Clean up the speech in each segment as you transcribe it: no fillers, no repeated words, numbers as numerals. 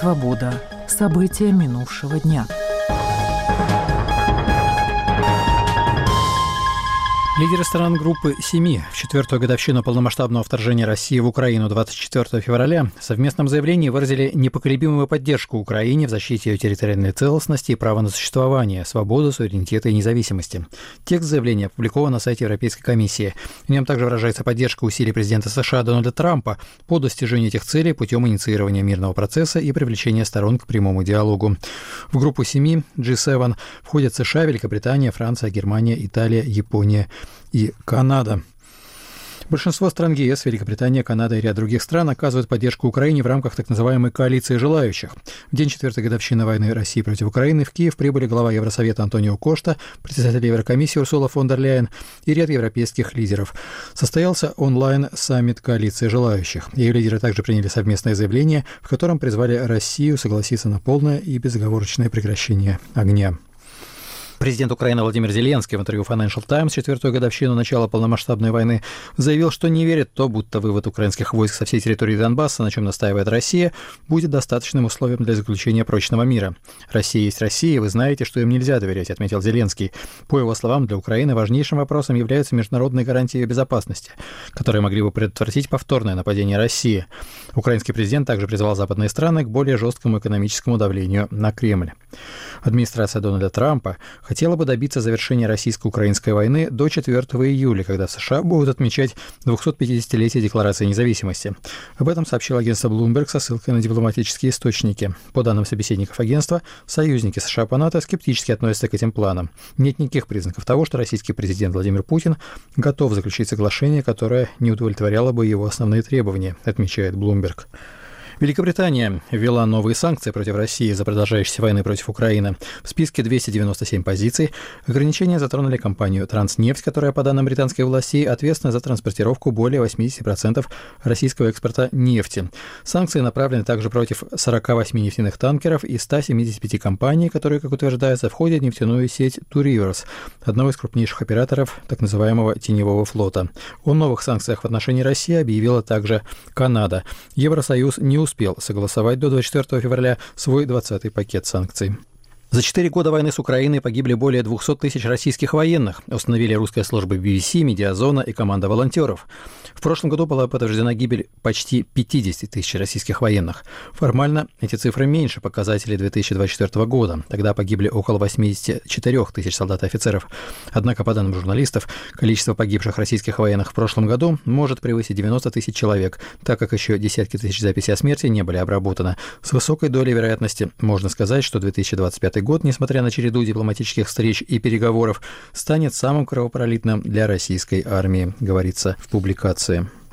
Свобода. События минувшего дня. Лидеры стран группы «Семи» в четвертую годовщину полномасштабного вторжения России в Украину 24 февраля в совместном заявлении выразили непоколебимую поддержку Украине в защите ее территориальной целостности и права на существование, свободу, суверенитета и независимости. Текст заявления опубликован на сайте Европейской комиссии. В нем также выражается поддержка усилий президента США Дональда Трампа по достижению этих целей путем инициирования мирного процесса и привлечения сторон к прямому диалогу. В группу «Семи» G7 входят США, Великобритания, Франция, Германия, Италия, Япония и Канада. Большинство стран ЕС, Великобритания, Канада и ряд других стран оказывают поддержку Украине в рамках так называемой коалиции желающих. В день четвертой годовщины войны России против Украины в Киев прибыли глава Евросовета Антонио Кошта, председатель Еврокомиссии Урсула фон дер Ляйен и ряд европейских лидеров. Состоялся онлайн-саммит коалиции желающих. Ее лидеры также приняли совместное заявление, в котором призвали Россию согласиться на полное и безоговорочное прекращение огня. Президент Украины Владимир Зеленский в интервью Financial Times в четвертую годовщину начала полномасштабной войны заявил, что не верит в то, будто вывод украинских войск со всей территории Донбасса, на чем настаивает Россия, будет достаточным условием для заключения прочного мира. «Россия есть Россия, вы знаете, что им нельзя доверять», — отметил Зеленский. По его словам, для Украины важнейшим вопросом являются международные гарантии безопасности, которые могли бы предотвратить повторное нападение России. Украинский президент также призвал западные страны к более жесткому экономическому давлению на Кремль. Администрация Дональда Трампа хотела бы добиться завершения российско-украинской войны до 4 июля, когда в США будут отмечать 250-летие Декларации независимости. Об этом сообщил агентство Bloomberg со ссылкой на дипломатические источники. По данным собеседников агентства, союзники США по НАТО скептически относятся к этим планам. Нет никаких признаков того, что российский президент Владимир Путин готов заключить соглашение, которое не удовлетворяло бы его основные требования, отмечает Bloomberg. Великобритания ввела новые санкции против России из-за продолжающейся войны против Украины. В списке 297 позиций. Ограничения затронули компанию «Транснефть», которая, по данным британской власти, ответственна за транспортировку более 80% российского экспорта нефти. Санкции направлены также против 48 нефтяных танкеров и 175 компаний, которые, как утверждается, входят в нефтяную сеть Two Rivers, одного из крупнейших операторов так называемого теневого флота. О новых санкциях в отношении России объявила также Канада. Евросоюз не успел согласовать до 24 февраля свой 20-й пакет санкций. За 4 года войны с Украиной погибли более 200 тысяч российских военных, установили русская служба BBC, Медиазона и команда волонтеров. В прошлом году была подтверждена гибель почти 50 тысяч российских военных. Формально эти цифры меньше показателей 2024 года. Тогда погибли около 84 тысяч солдат и офицеров. Однако, по данным журналистов, количество погибших российских военных в прошлом году может превысить 90 тысяч человек, так как еще десятки тысяч записей о смерти не были обработаны. С высокой долей вероятности можно сказать, что 2025 год, несмотря на череду дипломатических встреч и переговоров, станет самым кровопролитным для российской армии, говорится в публикации.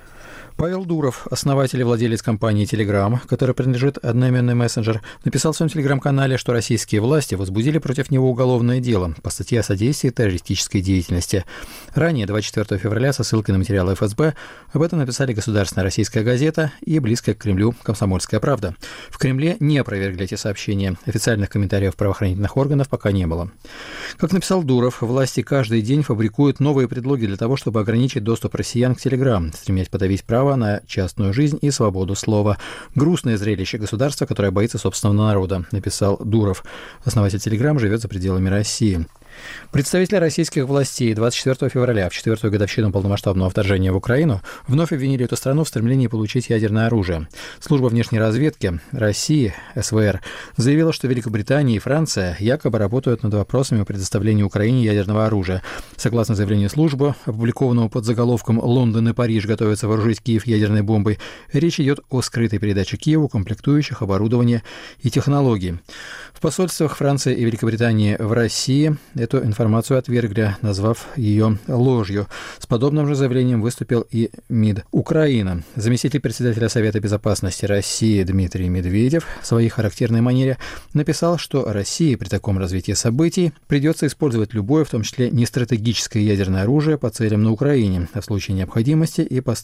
Павел Дуров, основатель и владелец компании Telegram, которой принадлежит одноименный мессенджер, написал в своем телеграм-канале, что российские власти возбудили против него уголовное дело по статье о содействии террористической деятельности. Ранее, 24 февраля, со ссылкой на материалы ФСБ, об этом написали «Государственная российская газета» и близкая к Кремлю «Комсомольская правда». В Кремле не опровергли эти сообщения. Официальных комментариев правоохранительных органов пока не было. Как написал Дуров, власти каждый день фабрикуют новые предлоги для того, чтобы ограничить доступ россиян к Telegram, стремясь подавить право на частную жизнь и свободу слова. Грустное зрелище государства, которое боится собственного народа, написал Дуров. Основатель Telegram живет за пределами России. Представители российских властей 24 февраля, в четвертую годовщину полномасштабного вторжения в Украину, вновь обвинили эту страну в стремлении получить ядерное оружие. Служба внешней разведки России, СВР, заявила, что Великобритания и Франция якобы работают над вопросами о предоставлении Украине ядерного оружия. Согласно заявлению службы, опубликованному под заголовком «Лондон и Париж готовятся вооружить Киев ядерной бомбой», речь идет о скрытой передаче Киеву комплектующих, оборудования и технологий. В посольствах Франции и Великобритании в России эту информацию отвергли, назвав ее ложью. С подобным же заявлением выступил и МИД Украины. Заместитель председателя Совета безопасности России Дмитрий Медведев в своей характерной манере написал, что России при таком развитии событий придется использовать любое, в том числе нестратегическое ядерное оружие по целям на Украине, а в случае необходимости и по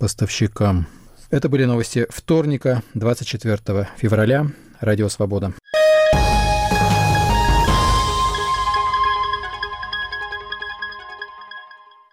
странам-поставщикам. Это были новости вторника, 24 февраля. Радио «Свобода».